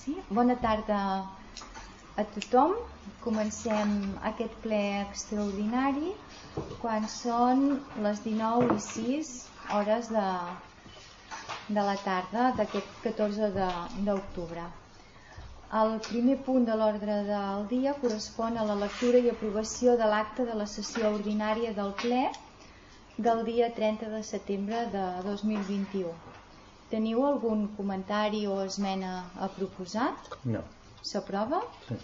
Sí? Bona tarda a tothom. Comencem aquest ple extraordinari quan són les 19:06 hores de la tarda d'aquest 14 d'octubre. El primer punt de l'ordre del dia correspon a la lectura i aprovació de l'acta de la sessió ordinària del ple del dia 30 de setembre de 2021. Teniu algun comentari o esmena a proposar? No. S'aprova? Sí.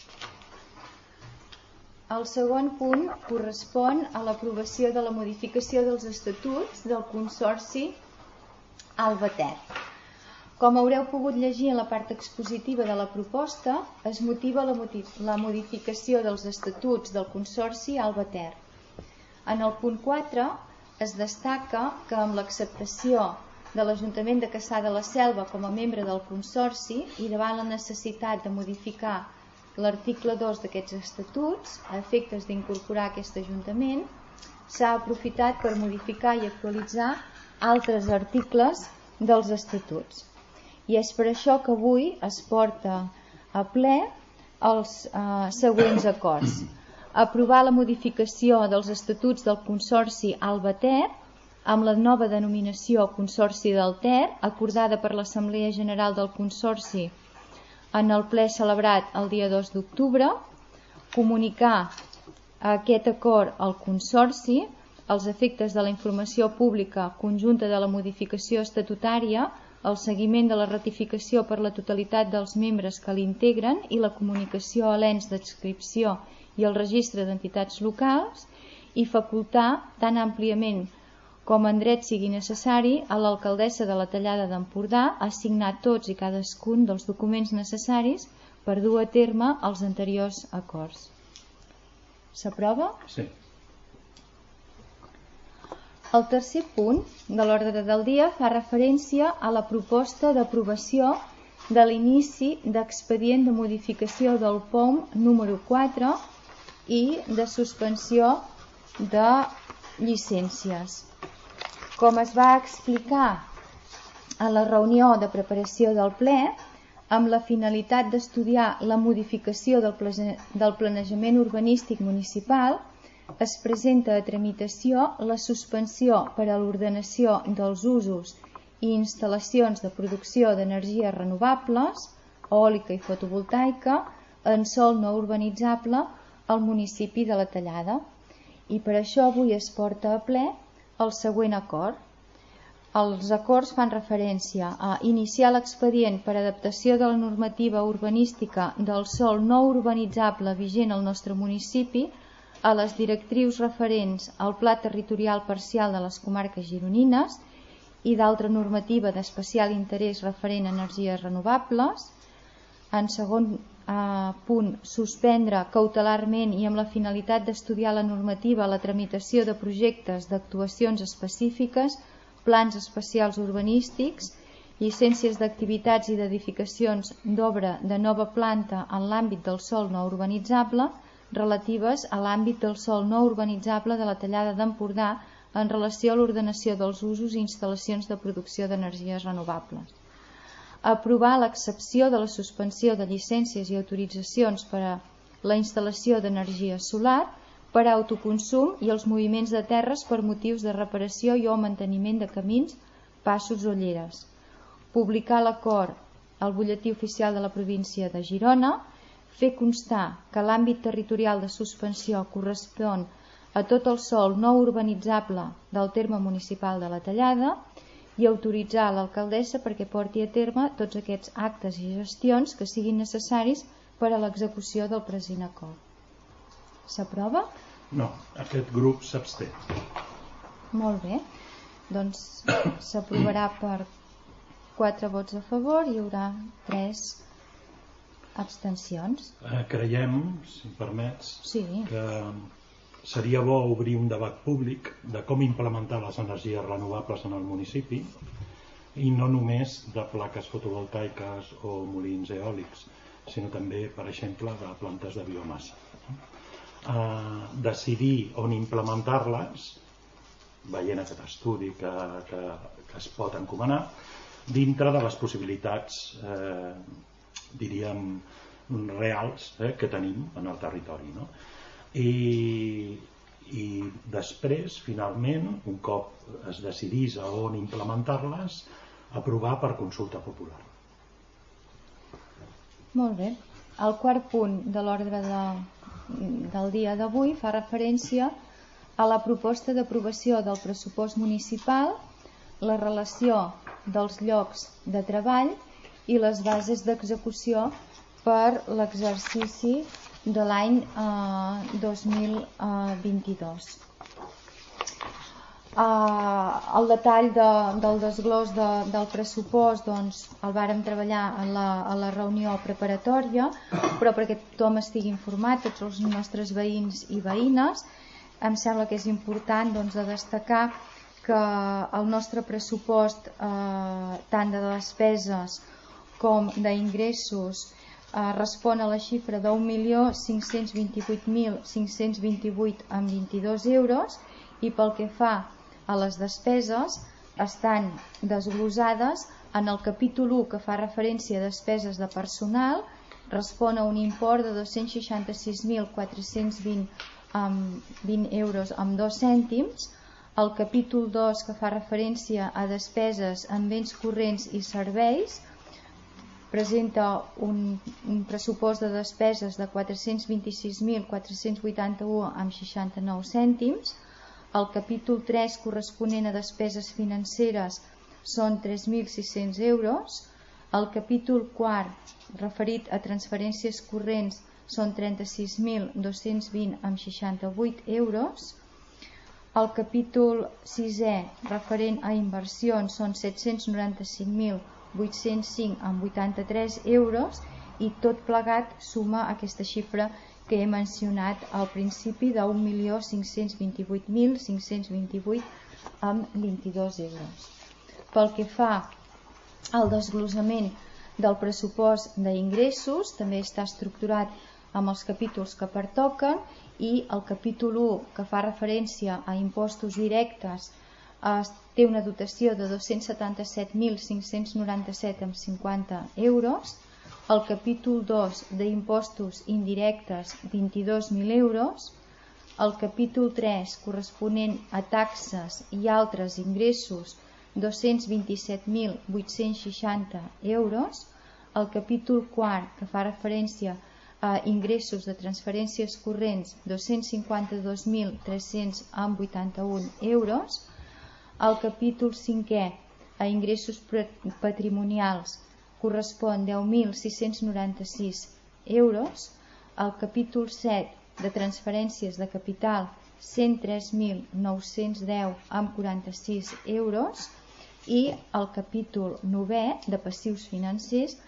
El segon punt correspon a l'aprovació de la modificació dels estatuts del Consorci Alba-Ter. Com haureu pogut llegir en la part expositiva de la proposta, es motiva la modificació dels estatuts del Consorci Alba-Ter. En el punt 4 es destaca que amb l'acceptació de l'Ajuntament de Cassà de la Selva com a membre del Consorci i davant la necessitat de modificar l'article 2 d'aquests estatuts a efectes d'incorporar aquest Ajuntament, s'ha aprofitat per modificar i actualitzar altres articles dels estatuts. I és per això que avui es porta a ple els següents acords. Aprovar la modificació dels estatuts del Consorci Alba-Ter amb la nova denominació Consorci del Ter, acordada per l'Assemblea General del Consorci en el ple celebrat el dia 2 d'octubre, comunicar aquest acord al Consorci als efectes de la informació pública conjunta de la modificació estatutària, el seguiment de la ratificació per la totalitat dels membres que l'integren i la comunicació a l'ens d'adscripció i el registre d'entitats locals i facultar tan àmpliament com en dret sigui necessari, a l'alcaldessa de la Tallada d'Empordà a signar tots i cadascun dels documents necessaris per dur a terme els anteriors acords. S'aprova? Sí. El tercer punt de l'ordre del dia fa referència a la proposta d'aprovació de l'inici d'expedient de modificació del POM número 4 i de suspensió de llicències. Com es va explicar a la reunió de preparació del ple, amb la finalitat d'estudiar la modificació del planejament urbanístic municipal, es presenta a tramitació la suspensió per a l'ordenació dels usos i instal·lacions de producció d'energies renovables, eòlica i fotovoltaica, en sòl no urbanitzable al municipi de la Tallada. I per això avui es porta a ple el següent acord. Els acords fan referència a iniciar l'expedient per adaptació de la normativa urbanística del sòl no urbanitzable vigent al nostre municipi a les directrius referents al Pla Territorial Parcial de les Comarques Gironines i d'altra normativa d'especial interès referent a energies renovables. En segon punt, suspendre cautelarment i amb la finalitat d'estudiar la normativa la tramitació de projectes d'actuacions específiques, plans especials urbanístics, llicències d'activitats i d'edificacions d'obra de nova planta en l'àmbit del sòl no urbanitzable relatives a l'àmbit del sòl no urbanitzable de la Tallada d'Empordà en relació a l'ordenació dels usos i instal·lacions de producció d'energies renovables. Aprovar l'excepció de la suspensió de llicències i autoritzacions per a la instal·lació d'energia solar per a autoconsum i els moviments de terres per motius de reparació i o manteniment de camins, passos o lleres. Publicar l'acord al butlletí oficial de la província de Girona, fer constar que l'àmbit territorial de suspensió correspon a tot el sòl no urbanitzable del terme municipal de la Tallada i autoritzar l'alcaldessa perquè porti a terme tots aquests actes i gestions que siguin necessaris per a l'execució del present acord. S'aprova? No, aquest grup s'absté. Molt bé. Doncs s'aprovarà per 4 vots a favor i hi haurà 3 abstencions. Creiem, si em permets, sí, que seria bo obrir un debat públic de com implementar les energies renovables en el municipi i no només de plaques fotovoltaiques o molins eòlics, sinó també, per exemple, de plantes de biomassa. Decidir on implementar-les, veient aquest estudi que es pot encomanar, dintre de les possibilitats diríem, reals que tenim en el territori, no? I després, finalment, un cop es decidís a on implementar-les, aprovar per consulta popular. Molt bé. El quart punt de l'ordre del dia d'avui fa referència a la proposta d'aprovació del pressupost municipal, la relació dels llocs de treball i les bases d'execució per l'exercici de l'any 2022. El detall del desglòs del pressupost doncs, el vàrem treballar a la reunió preparatòria, però perquè tothom estigui informat, tots els nostres veïns i veïnes, em sembla que és important doncs, de destacar que el nostre pressupost, tant de despeses com d'ingressos, respon a la xifra de 1.528.528,22 euros i pel que fa a les despeses estan desglosades en el capítol 1 que fa referència a despeses de personal, respon a un import de 266.420 euros amb 2 cèntims. El capítol 2 que fa referència a despeses en béns corrents i serveis presenta un pressupost de despeses de 426.481 amb 69 cèntims. El capítol 3 corresponent a despeses financeres són 3.600 euros. El capítol 4 referit a transferències corrents són 36.220 amb 68 euros. El capítol 6è referent a inversions són 795.805 amb 83 euros i tot plegat suma aquesta xifra que he mencionat al principi de 1.528.528 amb 22 euros. Pel que fa al desglossament del pressupost d'ingressos, també està estructurat amb els capítols que pertoquen i el capítol 1 que fa referència a impostos directes té una dotació de 277.597,50 euros. El capítol 2 d'impostos indirectes 22.000 euros. El capítol 3 corresponent a taxes i altres ingressos 227.860 euros. El capítol 4 que fa referència a ingressos de transferències corrents 252.381 euros. El capítol 5è a ingressos patrimonials correspon 10.696 euros. El capítol 7 de transferències de capital 103.910,46 euros i el capítol 9è de passius financers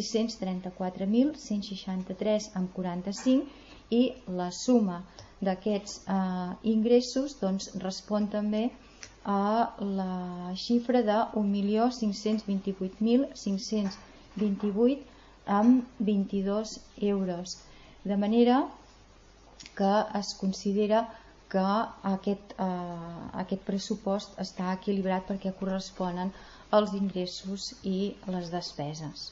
634.163,45 i la suma d'aquests ingressos doncs, respon també a la xifra de 1.528.528 amb 22 euros. De manera que es considera que aquest pressupost està equilibrat perquè corresponen als ingressos i les despeses.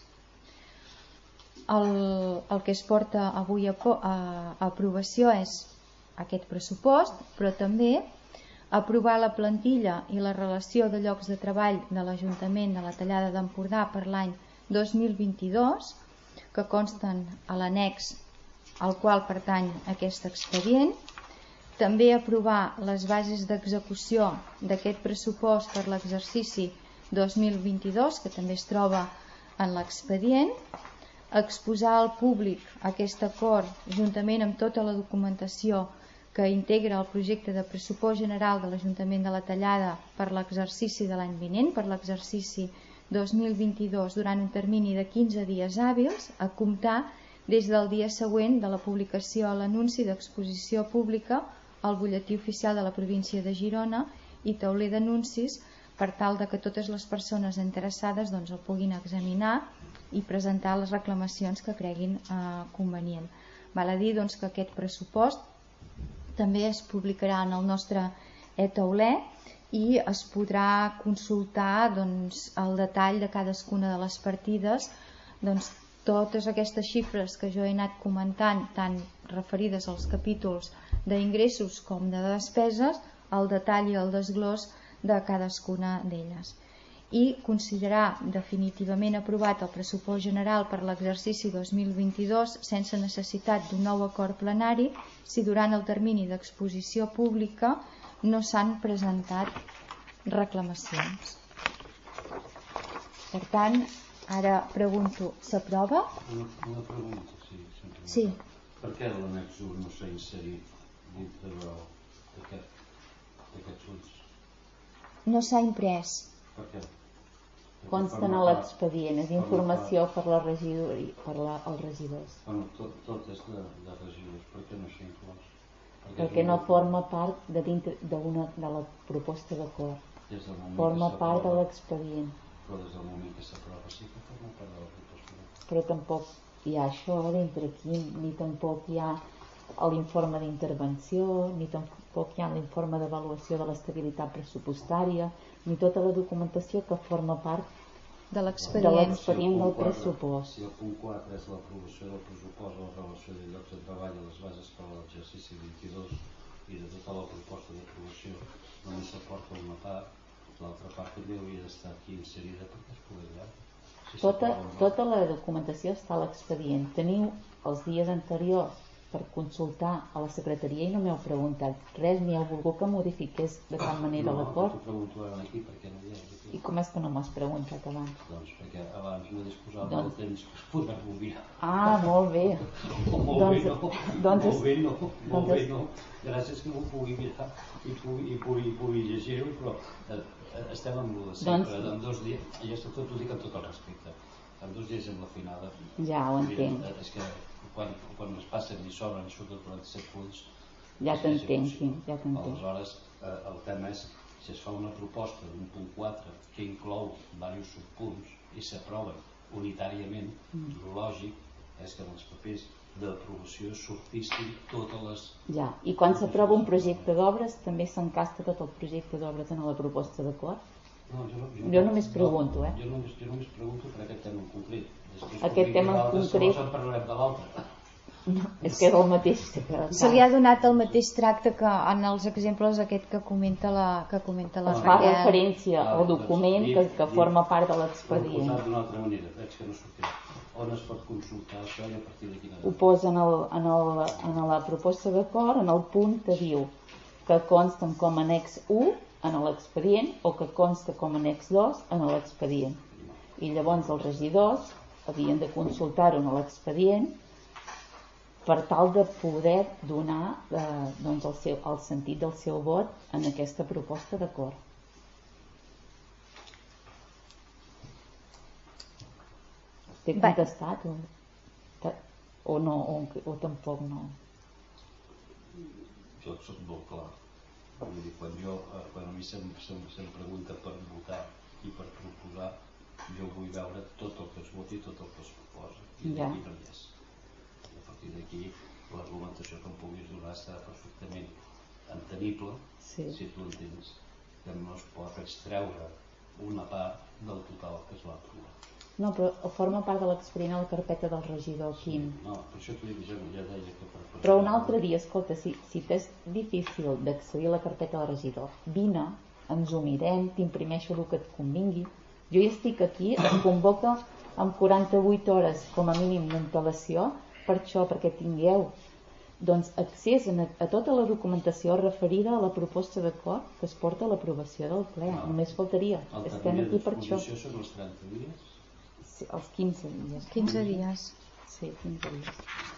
El que es porta avui a aprovació és aquest pressupost, però també aprovar la plantilla i la relació de llocs de treball de l'Ajuntament de la Tallada d'Empordà per l'any 2022, que consten a l'annex al qual pertany aquest expedient. També aprovar les bases d'execució d'aquest pressupost per l'exercici 2022, que també es troba en l'expedient. Exposar al públic aquest acord juntament amb tota la documentació que integra el projecte de pressupost general de l'Ajuntament de la Tallada per l'exercici de l'any vinent, per l'exercici 2022, durant un termini de 15 dies hàbils, a comptar des del dia següent de la publicació a l'anunci d'exposició pública al butlletí oficial de la província de Girona i tauler d'anuncis per tal de que totes les persones interessades doncs, el puguin examinar i presentar les reclamacions que creguin convenient. Val a dir doncs, que aquest pressupost també es publicarà en el nostre e-tauler i es podrà consultar doncs, el detall de cadascuna de les partides doncs, totes aquestes xifres que jo he anat comentant, tant referides als capítols d'ingressos com de despeses, el detall i el desglòs de cadascuna d'elles. I considerar definitivament aprovat el pressupost general per l'exercici 2022 sense necessitat d'un nou acord plenari si durant el termini d'exposició pública no s'han presentat reclamacions. Per tant, ara pregunto, s'aprova? Una pregunta, sí. Sí. Per què l'annex 1 no s'ha inserit dintre d'aquests ulls? No s'ha imprès. Per què? Consta en l'expedient, és informació per als regidors. Bueno, tot és de regidors, per què no s'ha inclòs? Perquè no forma part de la proposta d'acord. Forma part de l'expedient. Però des del moment que s'aprova sí que forma part de la proposta d'acord. Però tampoc hi ha això dintre aquí, ni tampoc hi ha l'informe d'intervenció, ni tampoc hi ha l'informe d'avaluació de l'estabilitat pressupostària, ni tota la documentació que forma part de l'expedient del pressupost. Si el punt 4 és l'aprovació del pressupost o la relació de llocs de treball a les bases per a l'exercici 22 i de tota la proposta d'aprovació només s'aporta una part, l'altra part també hauria d'estar aquí inserida perquè es pugui veure. Tota la documentació està a l'expedient. Teniu els dies anteriors per consultar a la secretaria i no m'heu preguntat res, ni heu volgut que modifiqués de cap manera l'acord. No, t'ho pregunto ara aquí perquè no hi és aquí. I com és que no m'has preguntat abans? Doncs perquè abans no disposava del temps per poder-ho mirar. Ah, molt bé. Molt bé no. Gràcies que m'ho pugui mirar i pugui llegir-ho, però estem amb lo de sempre. En 2 dies, i ja tot ho dic amb tot el respecte, en 2 dies amb la finada. Ja ho entenc. És que quan es passen i sobren i surten 47 fulls... Ja t'entenc. Aleshores, el tema és si es fa una proposta d'un punt 4 que inclou diversos subpunts i s'aproven unitàriament, el lògic és que en els papers d'aprovació sortissin totes les... Ja, i quan s'aprova un projecte d'obres també s'encasta tot el projecte d'obres en la proposta d'acord? No, jo només pregunto, Jo només pregunto per aquest tema en concret. Aquest tema en concret... En parlarem de l'altre. No, és que és el mateix. Se li ha donat el mateix tracte que en els exemples aquest que comenta la Raquel. Fa referència al document que forma part de l'expedient. Ho d'una altra manera, veig que no sortirà. On es pot consultar això i a partir d'aquí... Ho posa en la proposta d'acord, en el punt que diu que consten com a annex 1 en l'expedient o que consta com a annex 2 en l'expedient. I llavors els regidors havien de consultar-ho en l'expedient per tal de poder donar el sentit del seu vot en aquesta proposta d'acord. T'he contestat o no, o tampoc no? Jo soc molt clar. Quan a mi se'm pregunta per votar i per proposar, jo vull veure tot el que es voti i tot el que es proposa. I d'aquí no hi és. A partir d'aquí, l'argumentació que em puguis donar estarà perfectament entenible, si tu entens que no es pot extreure una part del total que es va aprovar. No, però forma part de l'expedient a la carpeta del regidor, Quim. No, per això t'ho dic, ja deia que... Però un altre dia, escolta, si t'és difícil d'accedir a la carpeta del regidor, vine, ens ho mirem, t'imprimeixo el que et convingui. Jo ja estic aquí, em convoca amb 48 hores com a mínim d'antelació per això, perquè tingueu accés a tota la documentació referida a la proposta d'acord que es porta a l'aprovació del ple. Només faltaria. Estem aquí per això. El termini d'exposició són els 30 dies? Sí, els 15 dies. 15 dies. Sí, 15 dies.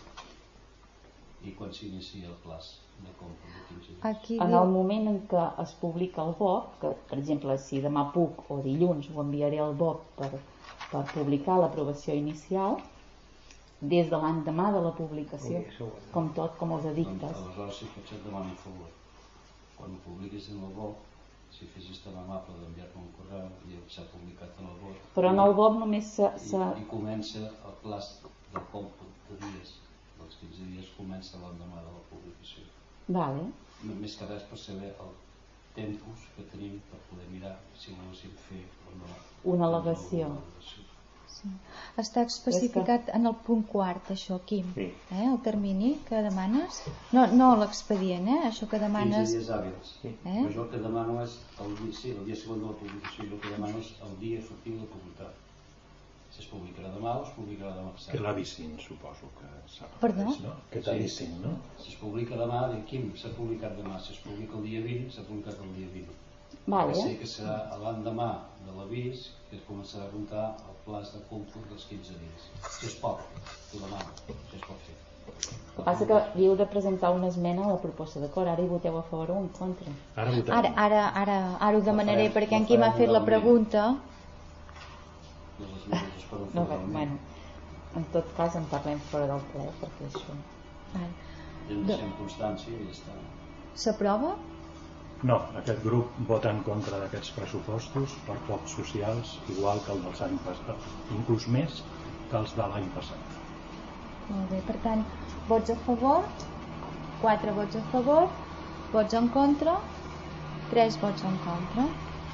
I quan s'inicia el plaç de compra de 15 dies? En el moment en què es publica el BOP, que per exemple si demà puc o dilluns ho enviaré al BOP per publicar l'aprovació inicial, des de l'endemà de la publicació, com els edictes. Aleshores, si potser et demano un favor, quan ho publiquis en el BOP, si fessis tan amable d'enviar-me un correu i s'ha publicat en el BOP, però en el BOP només i comença el plaç del còmput de dies, dels 15 dies comença l'endemà de la publicació. Vale. Més que res per saber el tempus que tenim per poder mirar si volguéssim fer o no una al·legació. Està especificat en el punt quart, això, Quim. Sí. El termini que demanes. No l'expedient, això que demanes. 15 dies hàbils. Però jo el que demano és el dia següent de la publicació. Jo el que demano és el dia efectiu de publicar. Si es publicarà demà o es publicarà demà passat. Que l'avicin, suposo que s'ha Perdó? refereix, no? Que t'avicin, no? Si es publica demà, dic, Quim, s'ha publicat demà. Si es publica el dia 20, s'ha publicat el dia 20. Vale. Sé que serà l'endemà de l'avís que es començarà a comptar el plaç de còmput dels 15 dies. Si és poc, ho demano, si es pot fer. El que passa que havíeu de presentar una esmena a la proposta, d'acord? Ara hi voteu a favor o en contra? Ara votem. Ara ho demanaré perquè en Quim m'ha fet la pregunta. Les esmenes es poden fer No, legalment. bueno, en tot cas en parlem fora del ple, perquè això... Vale. I en deixem constància i ja està. S'aprova? No, aquest grup vota en contra d'aquests pressupostos per pocs socials, igual que el dels anys passats, inclús més que els de l'any passat. Molt bé, per tant, vots a favor, 4 vots a favor, vots en contra, 3 vots en contra.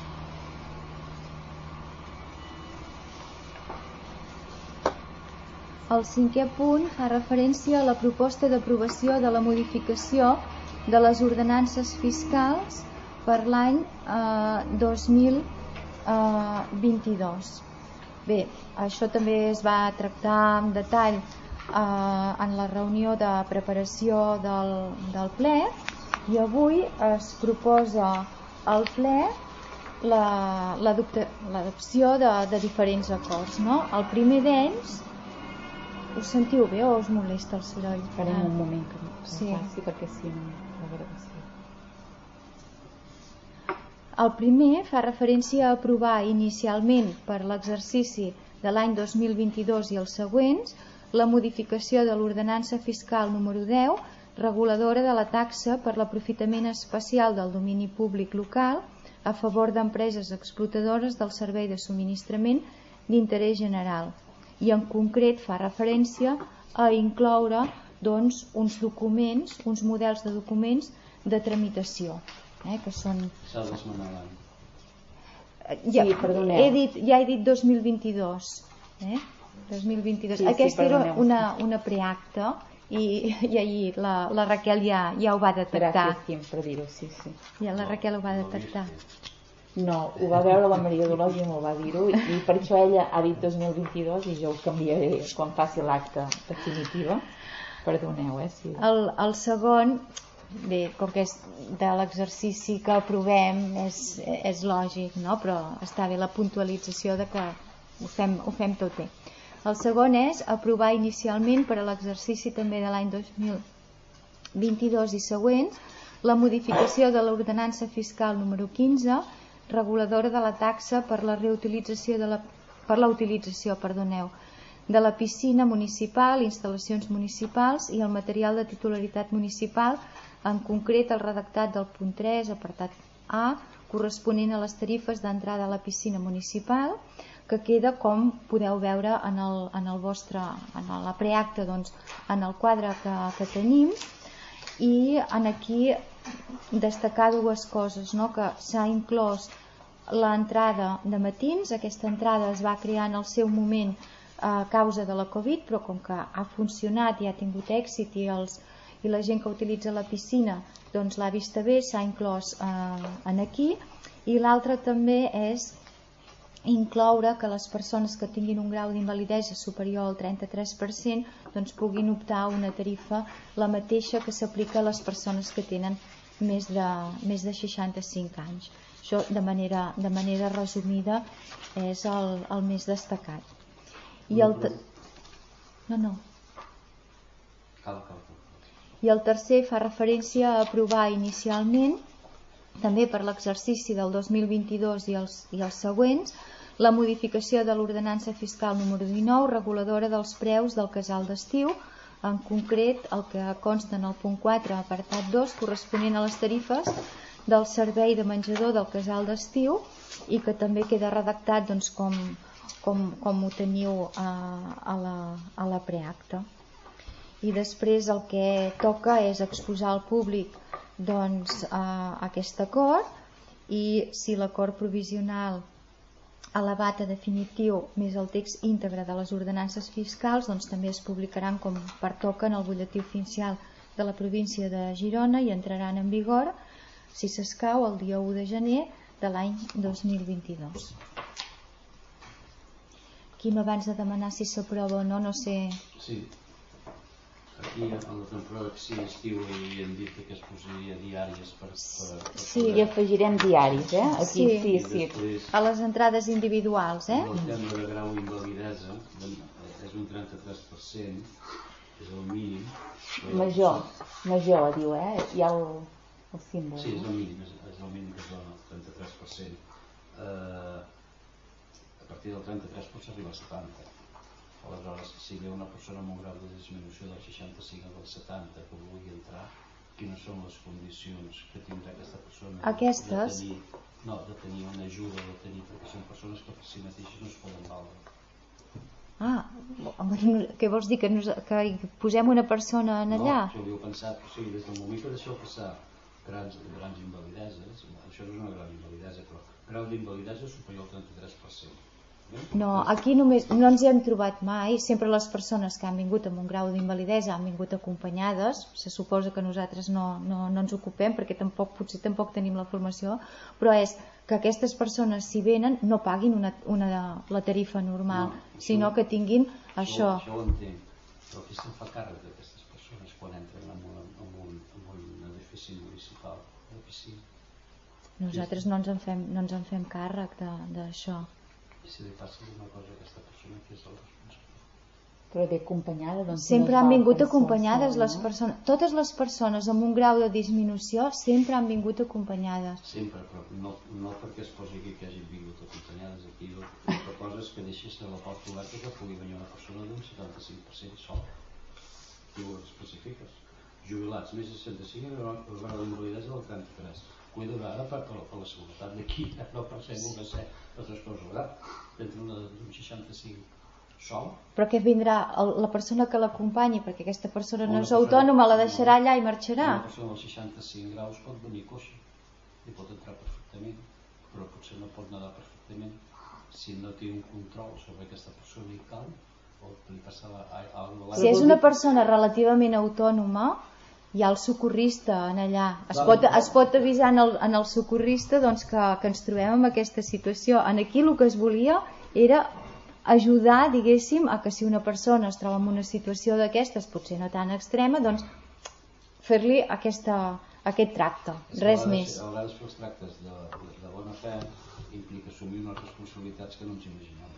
El 5è punt fa referència a la proposta d'aprovació de la modificació de les ordenances fiscals per l'any 2022. Bé, això també es va tractar en detall en la reunió de preparació del ple i avui es proposa al ple l'adopció de diferents acords, no? El primer d'ells, us sentiu bé o us molesta el soroll? Farem un moment que Sí. faci, perquè si no... A veure que sí. El primer fa referència a aprovar inicialment per l'exercici de l'any 2022 i els següents la modificació de l'ordenança fiscal número 10, reguladora de la taxa per l'aprofitament especial del domini públic local a favor d'empreses explotadores del servei de subministrament d'interès general. I en concret fa referència a incloure uns documents, uns models de documents de tramitació, que són... S'ha d'esmenar l'any. Ja, Sí, perdoneu. he dit 2022. 2022. Sí, Aquesta era perdoneu. una preacta i ahir la Raquel ja ho va detectar. Gràcies, Quim, per dir-ho, sí. Ja la Raquel ho va detectar. No, ho va veure la Maria Dolors i m'ho va dir-ho, i per això ella ha dit 2022 i jo ho canviaré quan faci l'acte definitiva. Perdoneu, sí. El segon, bé, com que és de l'exercici que aprovem, és lògic, no? Però està bé la puntualització de que ho fem tot bé. El segon és aprovar inicialment per a l'exercici també de l'any 2022 i següents la modificació de l'ordenança fiscal número 15, reguladora de la taxa per la utilització de la piscina municipal, instal·lacions municipals i el material de titularitat municipal, en concret el redactat del punt 3, apartat A, corresponent a les tarifes d'entrada a la piscina municipal, que queda, com podeu veure en la preacta, doncs, en el quadre que tenim, i aquí destacar dues coses, no? Que s'ha inclòs l'entrada de matins. Aquesta entrada es va crear en el seu moment a causa de la Covid, però com que ha funcionat i ha tingut èxit i la gent que utilitza la piscina doncs l'ha vista bé, s'ha inclòs aquí. I l'altre també és incloure que les persones que tinguin un grau d'invalidesa superior al 33% doncs puguin optar a una tarifa la mateixa que s'aplica a les persones que tenen més de 65 anys. Això de manera resumida és el més destacat. I el tercer fa referència a aprovar inicialment, també per l'exercici del 2022 i els següents, la modificació de l'ordenança fiscal número 19, reguladora dels preus del casal d'estiu, en concret el que consta en el punt 4, apartat 2, corresponent a les tarifes del servei de menjador del casal d'estiu i que també queda redactat doncs, com ho teniu a la preacta. I després el que toca és exposar al públic doncs, aquest acord, i si l'acord provisional elevat a definitiu més el text íntegre de les ordenances fiscals, doncs també es publicaran com pertoca en el butlletí oficial de la província de Girona i entraran en vigor, si s'escau, el dia 1 de gener de l'any 2022. Aquí m'abans de demanar si s'aprova o no, no sé... Sí. Aquí a la temporada que sí estiu hi hem dit que es posaria diàries per sí, hi afegirem diaris, aquí sí. A les entrades individuals, el tema de grau d'invalidesa és un 33%, és el mínim. Major, diu, hi ha el símbol. Sí, és el mínim que es dona, el 33%. A partir del 33 pot arribar al 70%. Aleshores, si ve una persona amb un grau de disminució del 65 al 70 que vulgui entrar, quines són les condicions que tindrà aquesta persona? Aquestes? De tenir una ajuda, perquè són persones que per si mateixes no es poden valdre. Què vols dir? Que posem una persona en allà? No, jo ho he pensat, o sigui, des del moment que deixeu passar grans invalideses, això no és una gran invalidesa, però grau d'invalidesa superior al 33%. No, aquí només no ens hi hem trobat mai. Sempre les persones que han vingut amb un grau d'invalidesa han vingut acompanyades. Se suposa que nosaltres no ens ocupem perquè potser tampoc tenim la formació, però és que aquestes persones, si venen, no paguin la tarifa normal, sinó que tinguin això. Això ho entenc, però qui se'n fa càrrec d'aquestes persones quan entren en un edifici municipal? Nosaltres no ens en fem càrrec d'això. I si li passa alguna cosa a aquesta persona, qui és el responsable? Però ve acompanyada, doncs... Sempre han vingut acompanyades les persones. Totes les persones amb un grau de disminució sempre han vingut acompanyades. Sempre, però no perquè es posi aquí que hagin vingut acompanyades. Aquí la cosa és que deixis la porta oberta que pugui venir una persona d'un 75% sol. Tu ho especifiques. Jubilats més de 65 i el grau d'invalidesa del 33%. Cuida ara per la seguretat d'aquí, no per ser un ser les responsabilitat d'entre d'un 65 sol. Però què vindrà la persona que l'acompanyi? Perquè aquesta persona no és autònoma, la deixarà allà i marxarà. Una persona dels 65 graus pot venir coixa i pot entrar perfectament, però potser no pot nedar perfectament si no té un control sobre aquesta persona i cal, o li passa alguna cosa. Si és una persona relativament autònoma, hi ha el socorrista en allà. Es pot avisar en el socorrista doncs, que ens trobem en aquesta situació. Aquí el que es volia era ajudar, diguéssim, a que si una persona es troba en una situació d'aquestes, potser no tan extrema, doncs fer-li aquest tracte, res més. A vegades els tractes de bona fe implica assumir unes responsabilitats que no ens imaginem.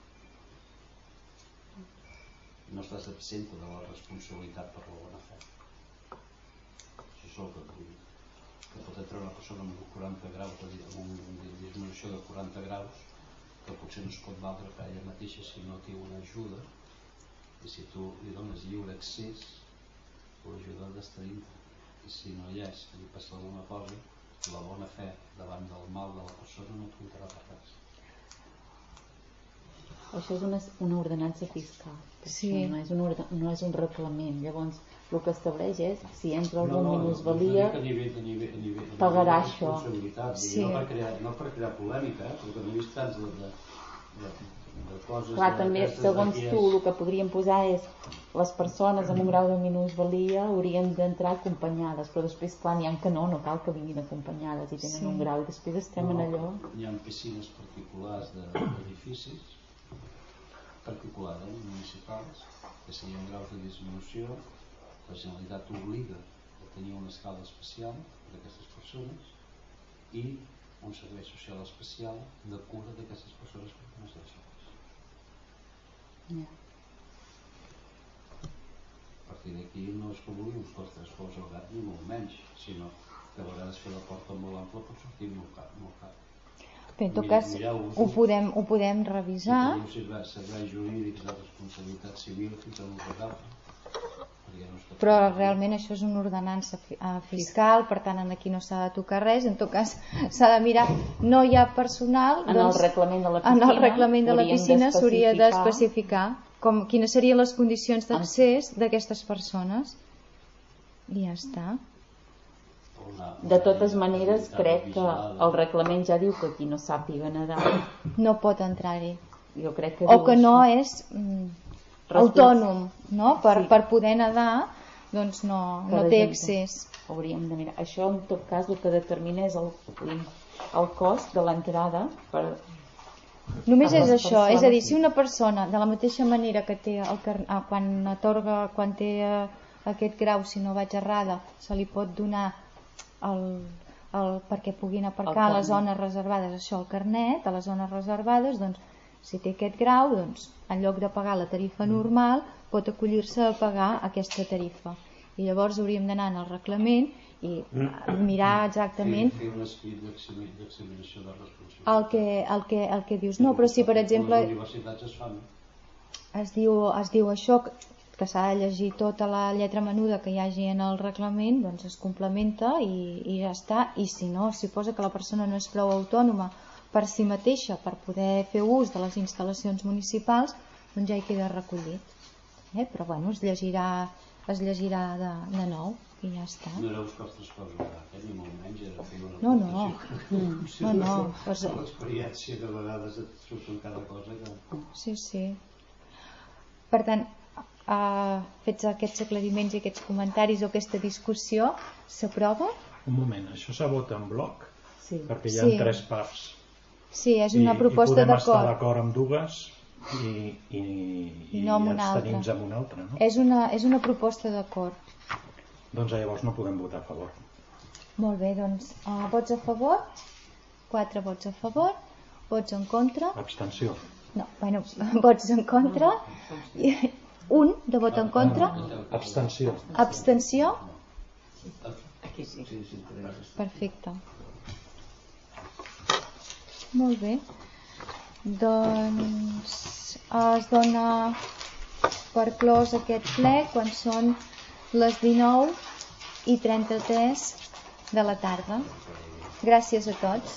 No estàs absent de la responsabilitat per la bona fe. Això és el que et vull dir. Que pot entrar una persona amb 40 graus, amb una disminució de 40 graus, que potser no es pot valdre per ella mateixa si no té una ajuda, i si tu li dones lliure accés, l'ajuda ha d'estar dintre. I si no hi és, li passa alguna cosa, la bona fe davant del mal de la persona no et comptarà per res. Això és una ordenança fiscal, sí. No és un reglament. Llavors, el que estableix és si entra algun minusvalia, pagarà això. Sí. No per crear polèmica, perquè no he vist tants de coses... Clar, també, segons tu, el que podríem posar és les persones amb un grau de minusvalia haurien d'entrar acompanyades, però després, clar, n'hi ha que no cal que vinguin acompanyades i tenen un grau, i després estem en allò... Hi ha piscines particulars d'edificis, municipals, que si hi ha un grau de disminució, la Generalitat obliga a tenir una escala especial per a aquestes persones i un servei social especial de cura d'aquestes persones que no estan soles. A partir d'aquí no és que vulgui uns 2-3 al gat ni molt menys, sinó que a vegades fer la porta molt ampla pot sortir molt car. En tot cas, ho podem revisar. I tenim serveis jurídics de responsabilitat civil fins a nosaltres. Però realment això és una ordenança fiscal, per tant aquí no s'ha de tocar res. En tot cas s'ha de mirar, no hi ha personal, en el reglament de la piscina s'hauria d'especificar quines serien les condicions d'accés d'aquestes persones i ja està. De totes maneres, crec que el reglament ja diu que qui no sàpiga nedar no pot entrar-hi. Jo crec que o que no és autònom, no? Per poder nedar, doncs no té accés. Hauríem de mirar. Això, en tot cas, el que determina és el cost de l'entrada per... Només és això, és a dir, si una persona, de la mateixa manera que té quan té aquest grau, si no vaig errada, se li pot donar perquè puguin aparcar a les zones reservades, això, el carnet, a les zones reservades, doncs, si té aquest grau, doncs, en lloc de pagar la tarifa normal, pot acollir-se a pagar aquesta tarifa. I llavors hauríem d'anar en el reglament i mirar exactament un escrit d'examinació de responsabilitat. el que dius. No, però si per exemple les universitats es fan, es diu això, que s'ha de llegir tota la lletra menuda que hi hagi en el reglament, doncs es complementa i ja està. I si no, si posa que la persona no és prou autònoma per si mateixa per poder fer ús de les instal·lacions municipals, doncs ja hi queda recollit. Però bueno, es llegirà de nou i ja està. no era buscar altres coses, ni molt menys, era fer una No. l'experiència que a vegades et surten cada cosa que... Sí. Per tant, fets aquests aclariments i aquests comentaris o aquesta discussió, s'aprova? Un moment, això se vota en bloc? Sí. Perquè hi ha 3 parts. Sí, és una proposta d'acord. I podem estar d'acord. d'acord amb dues i no amb una abstenir-nos altra. amb una altra, no? És una proposta d'acord. Doncs llavors no podem votar a favor. Molt bé, doncs vots a favor, 4 vots a favor, vots en contra, Abstenció. no, bueno, vots en contra, 1 de vot en contra, Abstenció. abstenció, Aquí sí. perfecte. Molt bé, doncs es dona per clos aquest ple quan són les 19:33 de la tarda. Gràcies a tots.